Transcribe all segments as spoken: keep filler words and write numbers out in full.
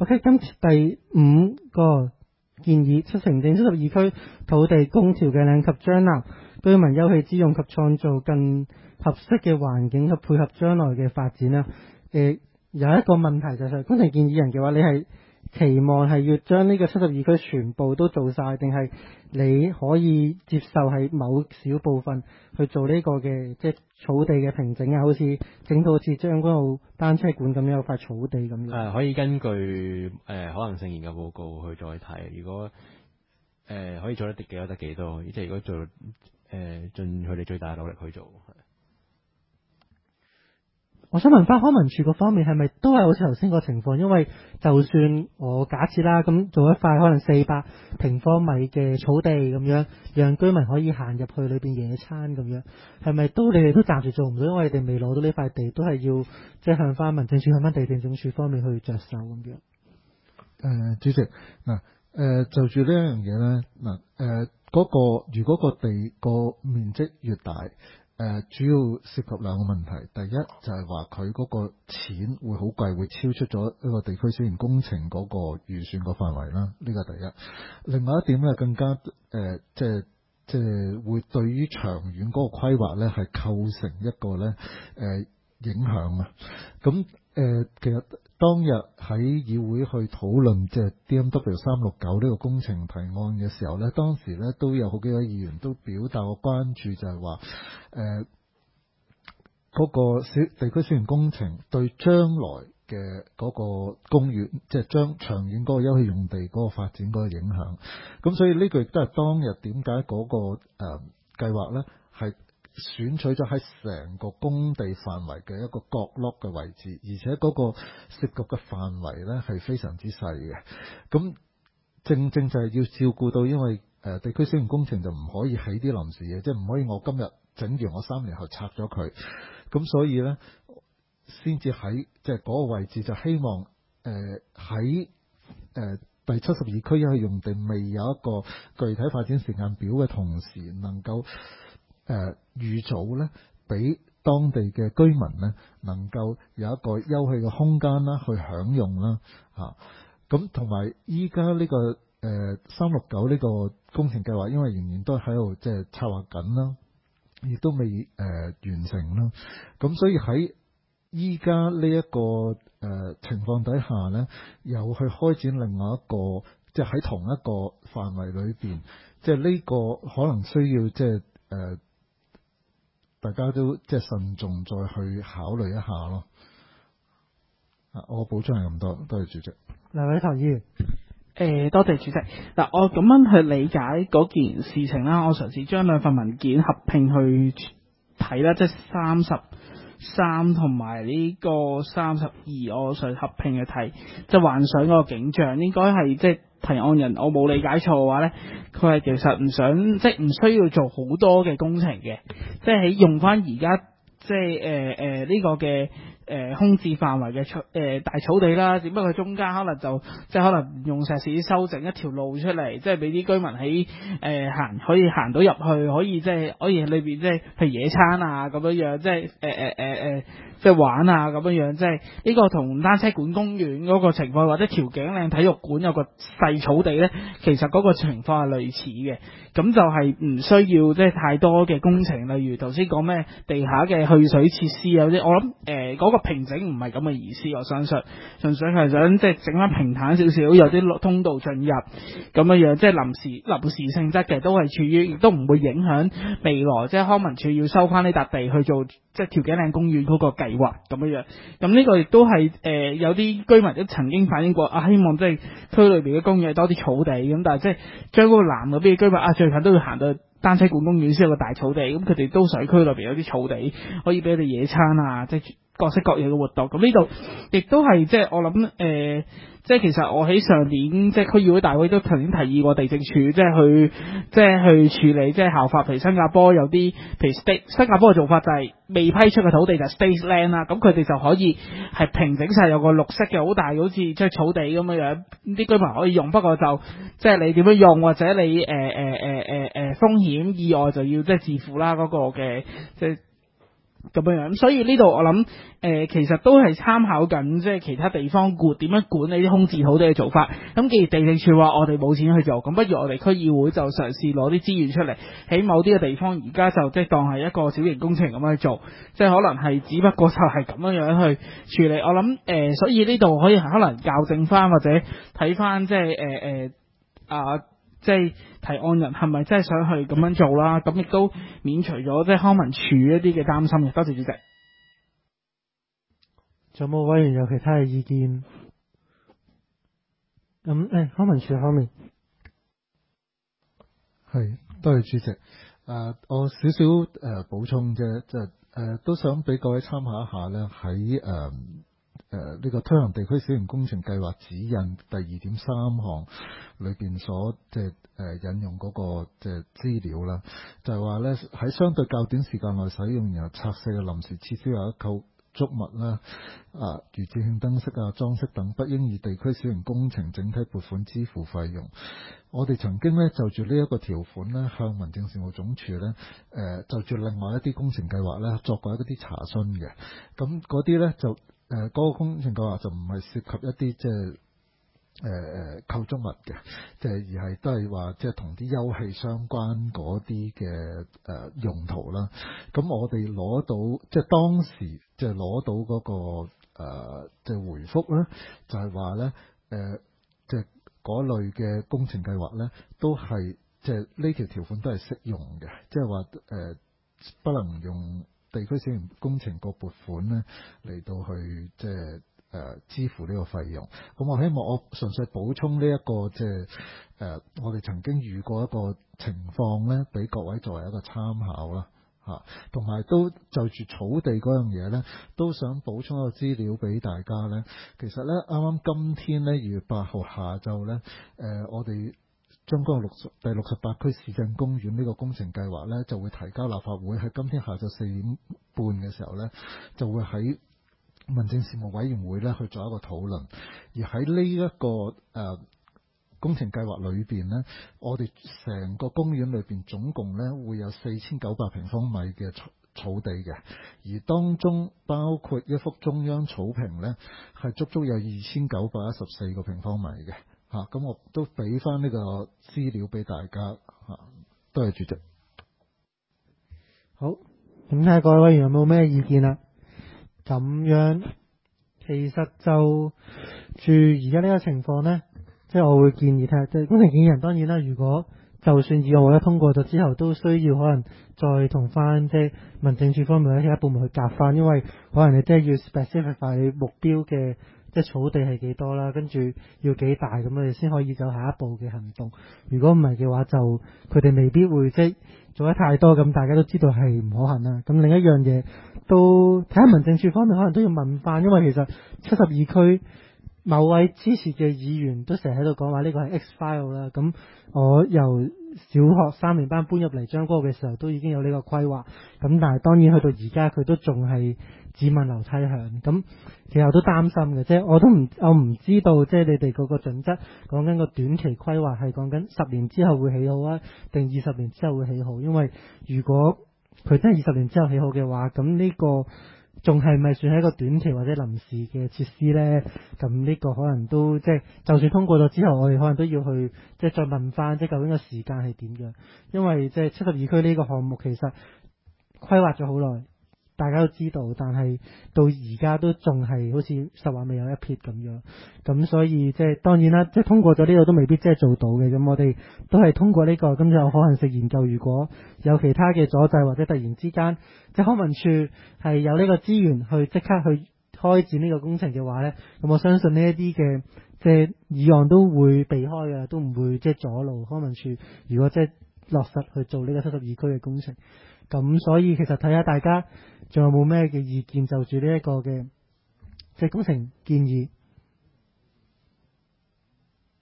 OK， 今次第五個建議，七成定七十二區土地供調嘅嶺及將南居民休憩之用及創造更合適嘅環境及配合將來嘅發展啦。誒、呃，有一個問題就係工程建議人嘅話，你係期望係要將呢個七十二區全部都做晒，定係你可以接受係某小部分去做呢個嘅即係草地嘅平整啊？好似整到好似將軍澳單車館咁樣有塊草地咁樣。誒、 呃，可以根據誒、呃、可能性研究報告去再睇，如果誒、呃、可以做得幾多得幾多，即係如果做誒、呃、盡佢哋最大努力去做。 我想問翻康文署嗰方面係咪都係好似頭先個情況？因為就算我假設啦，咁做一塊可能四百平方米嘅草地咁樣，讓居民可以行入去裏邊野餐咁樣，係咪都你哋都暫時做唔到？因為你哋未攞到呢塊地，都係要即係向翻民政處、向翻地政總署方面去着手咁樣。誒、 呃，主席嗱，誒、呃、就住呢一樣嘢咧，嗱，誒嗰個如果個地個面積越大。誒、呃，主要涉及兩個問題。第一就係話佢嗰個錢會好貴，會超出咗一個地區小型工程嗰個預算個範圍啦。呢個第一。另外一點咧，更加誒、呃，即係即係會對於長遠嗰個規劃咧，係構成一個咧誒、呃、影響啊。咁誒、呃，其實當日喺議會去討論即係 D M W 三六九呢個工程提案嘅時候咧，當時咧都有好幾位議員都表達過關注，就係話誒嗰個小地區小型工程對將來嘅嗰個公園，即係將長遠嗰個休憩用地嗰個發展嗰個影響。咁所以呢個亦都係當日點解嗰個誒、呃、計劃咧係選取咗喺成個工地範圍嘅一個角落嘅位置，而且嗰個涉及嘅範圍咧係非常之細嘅。咁正正就係要照顧到，因為誒、呃、地區小型工程就唔可以起啲臨時嘢，即係唔可以我今日整完我三年後拆咗佢。咁所以咧，先至喺即係嗰個位置就希望誒喺誒第七十二區休憩用地未有一個具體發展時間表嘅同時，能夠誒預早咧，俾當地嘅居民咧，能夠有一個休憩嘅空間啦，去享用啦，嚇。咁同埋依家呢個誒三六九呢個工程計劃，因為仍然都喺度即係策劃緊啦，亦都未誒、呃、完成啦。咁所以喺依家呢一個誒、呃、情況底下咧，又去開展另外一個，即係喺同一個範圍裏邊，即係呢個可能需要即係誒。呃大家都即係慎重再去考慮一下咯。啊，我補充係咁多，多謝主席。 梁偉棠議員， 誒，多謝主席。嗱，我咁樣去理解嗰件事情啦，我嘗試將兩份文件合併去睇啦，即係三十三同埋呢個三十二，我想合併去睇，即係幻想嗰個景象，應該係即係。提案人我冇理解錯嘅話呢，佢係其實唔想即係唔需要做好多嘅工程嘅，即係喺用翻而家即係誒誒呢個嘅誒、呃、空置範圍嘅草誒大草地啦，只不過中間可能就即係可能用石屎修整一條路出嚟，即係俾啲居民喺誒行可以行到入去，可以即係可以喺裏邊即係譬如野餐啊咁樣樣，即係誒誒誒誒即係玩啊咁樣樣，即係呢個同單車館公園嗰個情況或者調景嶺體育館有個細草地咧，其實嗰個情況係類似嘅，咁就係唔需要即係太多嘅工程，例如頭先講咩地下嘅去水設施有啲，我諗誒嗰個平整唔係咁嘅意思，我相信純粹係想即係整翻平坦少少，有啲通道進入咁樣樣，即係臨時臨時性質嘅，都係處於亦都唔會影響未來即係康文署要收翻呢笪地去做即係調景嶺公園嗰個計劃咁樣樣。咁呢個亦都係誒有啲居民都曾經反映過啊，希望即係區裏邊嘅公園多啲草地咁，但係即係將嗰個南嗰邊嘅居民啊，最近都要行到單車館公園先有個大草地，咁佢哋都想區裏邊有啲草地可以俾佢哋野餐啊，即係各式各樣嘅活動。咁呢度亦都係即係我諗誒、呃，即係其實我喺上年即係區議會大會都曾經提議過地政處，即係去即係去處理即係效法，譬如新加坡有啲譬如 state 新加坡嘅做法就係未批出嘅土地就係 state land 啦，咁佢哋就可以係平整晒，有個綠色嘅好大好似即係草地咁樣樣，啲居民可以用。不過就即係你點樣用或者你誒誒誒誒誒風險意外就要即係自負啦嗰個嘅即係咁樣樣，所以呢度我諗誒、呃，其實都係參考緊即係其他地方管點樣管理啲空置土地嘅做法。咁既然地政處話我哋冇錢去做，咁不如我哋區議會就嘗試攞啲資源出嚟，喺某啲嘅地方而家就即係當係一個小型工程咁樣去做，即係可能係只不過就係咁樣樣去處理。我諗誒、呃，所以呢度可以可能校正翻或者睇翻即係誒誒啊。即係提案人係咪真係想去咁樣做啦？咁亦都免除咗即係康文署一啲嘅擔心嘅。多謝主席。 仲有冇委員有其他嘅意見？咁誒，康文署方面係，多謝主席。誒、呃，我少少誒補充啫，即係誒都想俾各位參考一下咧，喺誒誒呢個推行地區小型工程計劃指引第二點三項裏邊所即係誒引用嗰個即係資料啦，就係話咧喺相對較短時間內使用然後拆卸嘅臨時設施或者構築物啦，啊如節慶燈飾啊裝飾等，不應以地區小型工程整體撥款支付費用。我哋曾經咧就住呢一個條款咧向民政事務總署咧誒就住另外一啲工程計劃咧作過一啲查詢嘅，咁嗰啲咧就。誒嗰、呃那個工程計劃就唔係涉及一啲即係誒誒構築物嘅，即係而係都係話即係同啲休憩相關嗰啲嘅誒用途啦。咁我哋攞到即係當時即係攞到嗰、那個誒即係回覆咧，就係話咧誒即係嗰類嘅工程計劃咧，都係即係呢條條款都係適用嘅，即係話誒不能用。地區小型工程個撥款咧嚟到去即係誒支付呢個費用，咁我希望我純粹補充呢、這、一個即係誒我哋曾經遇過一個情況咧，俾各位作為一個參考啦嚇，同、啊、埋都就住草地嗰樣嘢咧，都想補充一個資料俾大家咧。其實咧啱啱今天咧二月八號下晝咧，誒、呃、我哋。將嗰個六十第六十八區市鎮公園呢個工程計劃呢，就會提交立法會，喺今天下晝四點半嘅時候呢，就會喺民政事務委員會呢去做一個討論。而喺呢一個誒、呃、工程計劃裏邊呢，我哋成個公園裏邊總共呢會有四千九百平方米嘅草草地嘅，而當中包括一幅中央草坪呢，係足足有二千九百一十四個平方米嘅。吓，咁、啊、我都俾翻呢個資料俾大家吓，多謝主席。 好，咁睇下各位委員有冇咩意見啦？咁樣其實就住而家呢個情況呢，即係我會建議睇下，即係工程建議人當然啦，如果就算議案獲得通過咗之後，都需要可能再同翻即係民政處方面或者其他部門去夾翻，因為可能你即係要 specify 你目標嘅。即係草地係幾多啦，跟住要幾大咁，我哋先可以走下一步嘅行動。如果唔係嘅話，就佢哋未必會即係做得太多，咁大家都知道係唔可行啦。咁另一樣嘢都睇下民政處方面，可能都要問翻，因為其實七十二區某位支持嘅議員都成日喺度講話呢個係 X file 啦。咁我由小學三年班搬入嚟將軍澳嘅時候，都已經有呢個規劃。咁但係當然去到而家，佢都仲係只聞樓梯響。咁其實我都擔心嘅，即係我都唔我唔知道，即係你哋嗰個準則講緊個短期規劃係講緊十年之後會起好啊，定二十年之後會起好？因為如果佢真係二十年之後起好嘅話，咁呢個仲係咪算係一個短期或者臨時嘅設施呢？咁呢個可能都即係，就算通過咗之後，我哋可能都要去即係再問翻，即係究竟個時間係點樣？因為即係七十二區呢個項目其實規劃咗好耐。大家都知道，但係到而家都仲係好似實話未有一撇咁樣，咁所以即係當然啦，即係通過咗呢個都未必即係做到嘅。咁我哋都係通過呢個，咁就有可能性研究，如果有其他嘅阻滯或者突然之間，即係康文署係有呢個資源去即刻去開展呢個工程嘅話呢，咁我相信呢一啲嘅即係議案都會避開嘅，都唔會即係阻路康文署如果即係落實去做呢個七十二區嘅工程。咁所以其實睇下大家仲有冇咩嘅意見，就住呢一個嘅即係工程建議，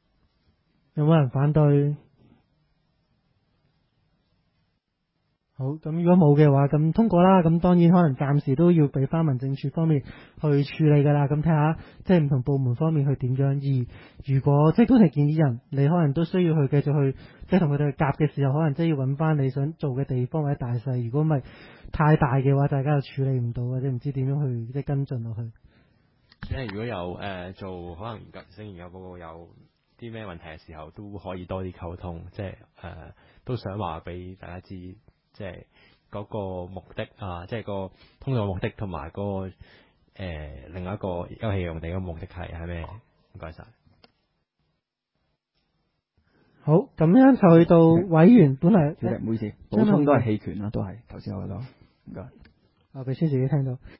有冇人反對？好， 咁如果冇嘅話，咁通過啦。咁當然可能暫時都要俾翻民政處方面去處理㗎啦。咁睇下即係唔同部門方面去點樣。而如果即係都係建議人，你可能都需要去繼續去即係同佢哋去夾嘅時候，可能即係要揾翻你想做嘅地方或者大細。如果唔係太大嘅話，大家又處理唔到或者唔知點樣去即係跟進落去。 即係如果有誒、呃、做可能研究研究報告有啲咩問題嘅時候，都可以多啲溝通，即係誒、呃、都想話俾大家知，即係嗰個目的啊，即係個通道嘅目的同埋嗰個誒、呃、另外一個休憩用地嘅目的係係咩？唔該晒。 好，咁樣就去到委員本嚟， 主席唔好意思，補充都係棄權啦，都係頭先我講，唔該。 我俾先自己聽到。